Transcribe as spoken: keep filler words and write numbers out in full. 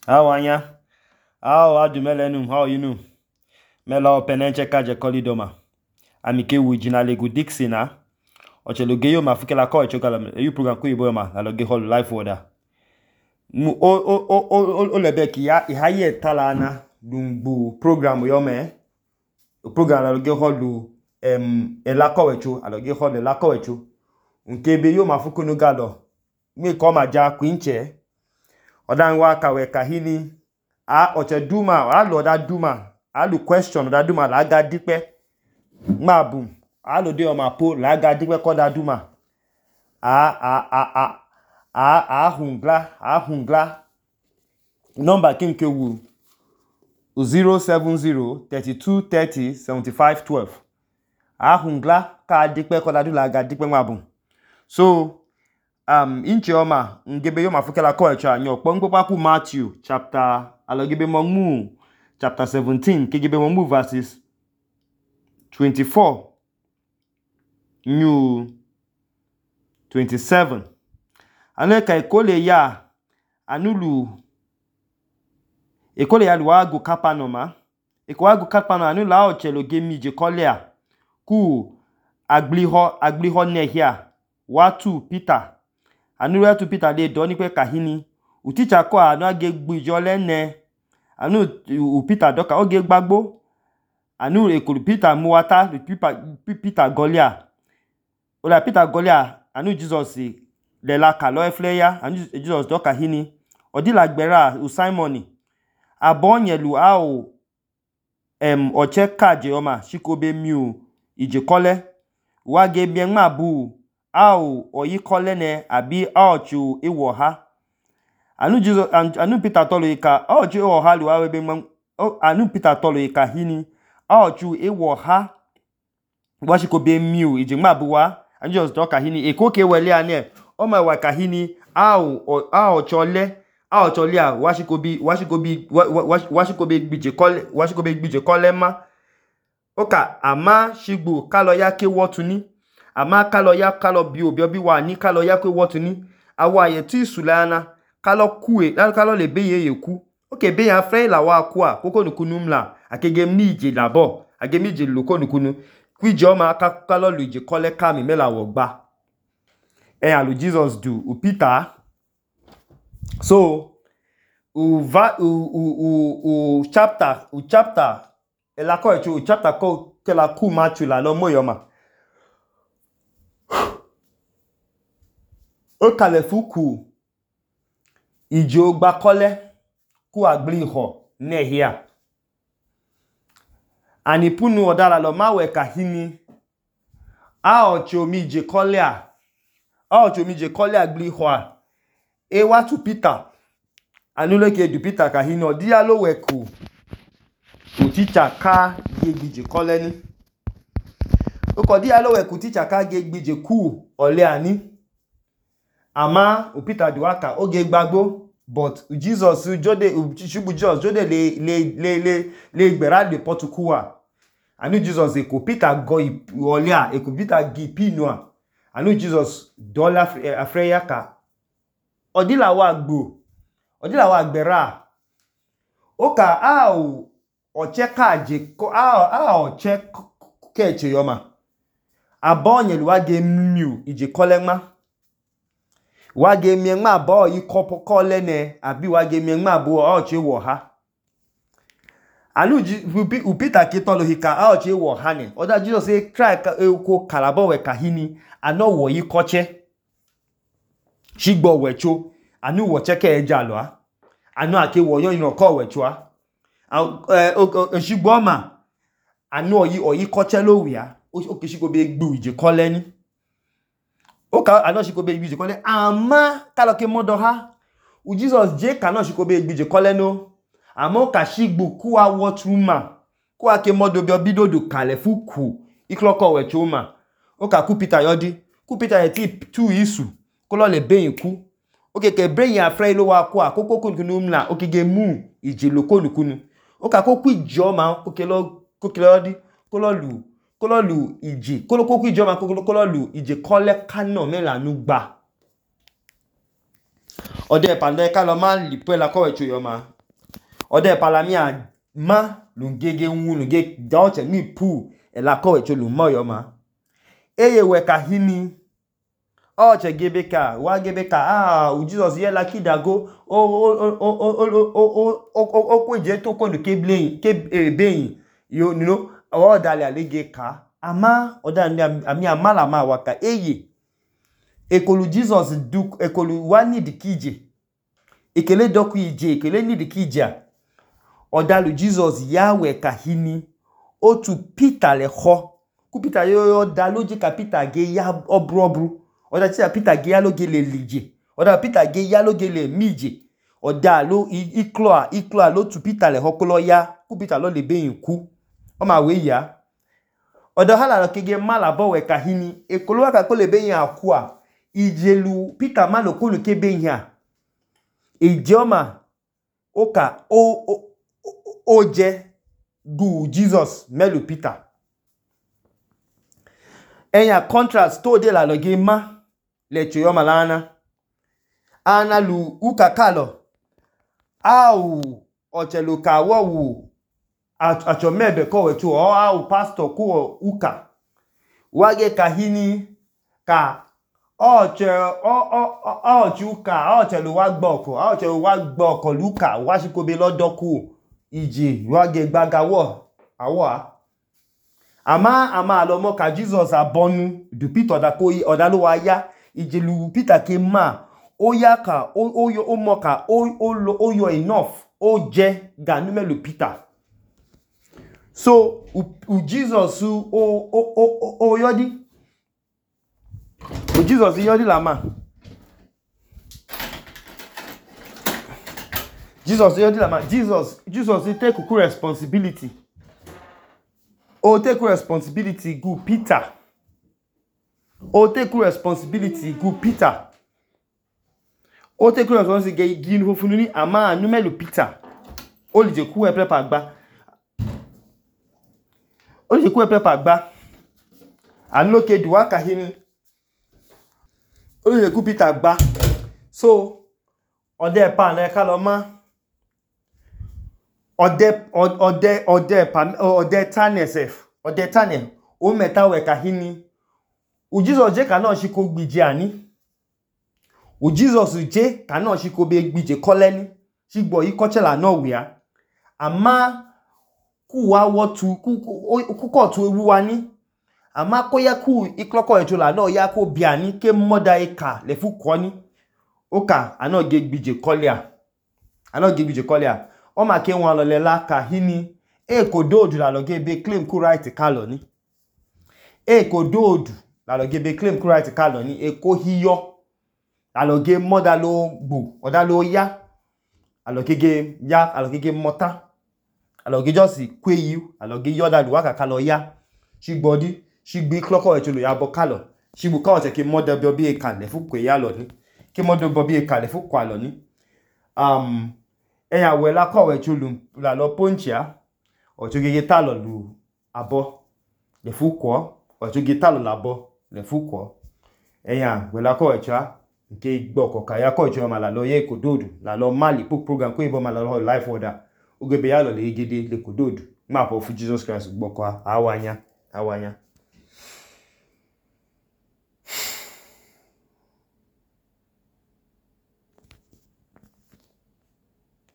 How are ya? How are you, Melenu? How are you? know? Mela penenche kaje kolidoma. Amike wujina legu dixina. Ochelogeyo mafukela ko echokala. You program ko ibo ma. Aloge hol life order. Mu o o o o o lebeki ya ihaye talana dumbu program yo me. Program aloge holu em elako echo aloge hol elako echo. Nkebe yo mafukuno gado. Mi koma ja kwinche. Odanwa kawe kahini a oche duma a lo da duma a lu question da duma la ga dipe mabum a lo de o ma po la ga dipe ko da duma a a a a a a hungla a hungla number kinke wu zero seven zero thirty-two thirty seventy-five twelve a hungla ka dipe ko da du la ga dipe mabum. So Um, inchi oma, ngebe yo mafukela ko echa nyo kpongbo papu Matthew chapter alogebe mongu chapter seventeen kegebe mongu verses twenty-four new twenty-seven. Ane ka ekole ya anulu ekole ya luagu kapanoma ekwagu kapano anu la ochelo gemi je kolea ku agliho agliho nehia watu Peter anu ya tu Peter le do ni pe kahini uticha ko anu age gbijo lene anu u Peter doka oge gbagbo anu ekuru Peter muwata Peter Golia ola Peter Golia anu Jesus le la kalo efleya anu Jesus doka hini odila gbera u Simon abonyelu a o em oche kaje oma shikobe miu ije kole wage bien mabu au oyi kolene abi aochu iwo ha anu Jesus anu Peter tolo ika aochu iwo ha luwa webe anu Peter tolo ika hini aochu iwo ha washiko be miu ijima buwa anu Jesus doka hini ekoke wele ane o ma wa kahini au aocho le aocho le a washiko bi washiko bi washiko be gbije kole washiko be gbije kole ma oka ama shigbu kalo yake wotuni ama kalo ya kalo bi obi obi wa ni kalo ya kwe wotu ni awa ye ti sulana kalo kuwe kalo le beye yeku oke be ya fre la wa kwa koko nukunu mla akege mije labo age mije loko nukunu kwije ma aka kalo luje kole kami mela wogba e alu Jesus do u Peter so u va u u u, u chapter u chapter e la ko echu chapter ko ke la ku Matthew la lo moyoma o kalefuku ijo gba kole ku agbli ho nehia anipunu odara lo mawe kahini a ocho mi je kole a a ocho mi je kole agbli ho a e wa tu Peter anule ke du Peter kahini odia lo weku o teacher ka ye gbije kole ni o ko dia lo weku teacher ka ge gbije ku ole ani ama u Peter duaka oge gbagbo but Jesus jode shubu Jesus jode le le le le le gbera de potukuwa anu Jesus e ko Peter go olia e ko Peter gi pinua anu Jesus dollar afreya ka odila wa gbo odila wa gbera oka a o oche kaje ko a a oche keche yoma abonye luwa ge miu ije kolema wage mienma bo yi kopo kolene abi wage mienma bo aoche wo ha anu u Peter kitolo hika aoche wo ha ne oda Jesus say try ko kalabo we kahini ano wo yi koche shigbo wecho anu wo cheke eja lo a anu ake wo yo yin ko wecho a shigbo ma anu oyi oyi koche lo wi a o ke shigbo be gbu ije koleni oka anoshikobe igbije kole ama kaloke modo ha u Jesus je kanoshikobe igbije kole no ama oka shigbu ku awotuma ku ake modo bi obidodo kale fuku ikloko wechuma oka ku Peter yodi ku Peter eti tu isu ko lo le beyin ku oke ke brain afre lo wa ku akoko kunu mla oke ge mu ije lokonukunu oka ko ku ijo ma oke lo koke yodi ko lo lu kolo lu ije kolo koku ijo ma kolo kolo lu ije kole kano mela nu gba ode pande ka lo ma lipe la ko echo yo ma ode palamia ma lungege wu lunge daoche ni pu ela ko echo lu moyo ma eye we kahini oche gebeka wa gebeka ah u Jesus ye la kidago o o o o o o o kweje to ko lu kebleyin ke beyin you know o dale alege ka ama oda ami amala ma waka eye ekolu Jesus du ekolu wa ni dikije ekele doku ije ekele ni dikija odalu Jesus yawe kahini otu Peter le ho ku Peter yo daloji ka Peter ge ya obrobru oda ti Peter ge ya loge le lije oda Peter ge ya loge le mije oda lo iklo iklo lo tu Peter le ho ko lo ya ku Peter lo le beyin ku o ma we ya oda hala lo kege mala bo we kahini ekolo wa ka ko le beyin akua ijelu Peter malo ko lu ke beyin ha ejoma oka o o oje gu Jesus melu Peter enya contrast to de la loge ma le choyo malana ana lu uka kalo au ochelu ka wo acho mebe ko wetu o au pastor ko uka wage kahini ka oche o o oche uka ochelu wa gboko ochelu wa gboko luka wa shikobe lodoku iji wage gbagawo awa ama ama alomo ka Jesus abonu du Peter da ko oda lo wa ya ijelu Peter ke ma o ya ka o o yo o mo ka o o o yo enough o je ganu melu Peter so u, u Jesus o o o o yodi u Jesus yodi la ma Jesus yodi la ma Jesus Jesus he take ku responsibility o take responsibility go Peter o take responsibility go Peter o take responsibility ge gin hofununi ama anu melu Peter o le je ku e prepare gba o le je ku e prepare gba anu ke duwa kahini o le je ku Peter gba so ode pa na ka lo ma ode ode ode pa ode tane sef ode tane o meta we kahini u Jesus je ka na shi ko gbije ani u Jesus je ka na shi ko be gbije koleni shi gbo yi kochela na wia ama ku wa wotu ku ku ko tu ewu wa ni ama ko ya ku ikloko ejola na ya ko bi ani ke moda eka le fu ko ni oka ana ge gbije kolia ana ge gbije kolia o ma ke won lo le la kahini e ko dodu la lo ge be claim ku right ka lo ni e ko dodu la lo ge be claim ku right ka lo ni e ko hiyo la lo ge moda lo gbo oda lo ya alo gege ya alo gege mota alo ge just kwe yu alo ge yoda lu waka ka lo ya shigbodi shigbi kloko e cholo ya bo ka lo shigbu ka o te ke moda bi obi e ka le fu kwe ya lo ni ke moda bi obi e ka le fu kwa lo ni um eya we la ko we chulu la lo ponchia o to gege ta lo lu abo le fu kwa o to gege ta lo la bo le fu kwa eya we la ko we cha nke gboko ka ya ko cho ma la lo ye ko dodu la lo mali pu program ko ibo ma la lo life order ogebe ya lo le gede le ko dodu ma po fu Jesus Christ gboko awanya awanya